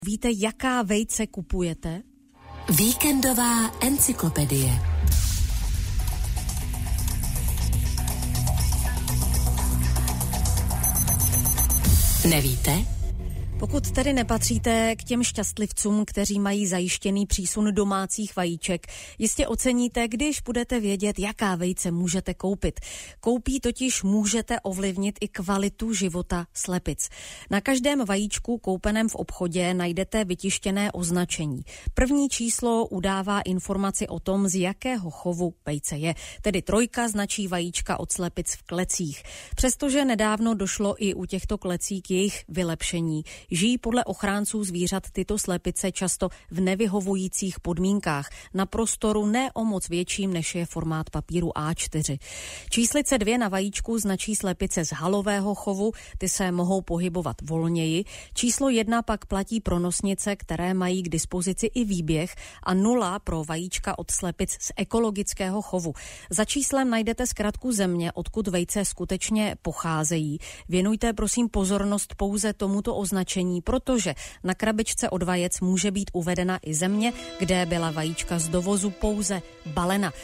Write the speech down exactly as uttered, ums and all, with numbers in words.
Víte, jaká vejce kupujete? Víkendová encyklopedie. Nevíte? Pokud tedy nepatříte k těm šťastlivcům, kteří mají zajištěný přísun domácích vajíček, jistě oceníte, když budete vědět, jaká vejce můžete koupit. Koupí totiž můžete ovlivnit i kvalitu života slepic. Na každém vajíčku koupeném v obchodě najdete vytištěné označení. První číslo udává informaci o tom, z jakého chovu vejce je. Tedy trojka značí vajíčka od slepic v klecích. Přestože nedávno došlo i u těchto klecí k jejich vylepšení. Žijí podle ochránců zvířat tyto slepice často v nevyhovujících podmínkách, na prostoru ne o moc větším, než je formát papíru á čtyři. Číslice dvě na vajíčku značí slepice z halového chovu, ty se mohou pohybovat volněji. Číslo jedna pak platí pro nosnice, které mají k dispozici i výběh, a nula pro vajíčka od slepic z ekologického chovu. Za číslem najdete zkratku země, odkud vejce skutečně pocházejí. Věnujte prosím pozornost pouze tomuto označení, protože na krabičce od vajec může být uvedena i země, kde byla vajíčka z dovozu pouze balena.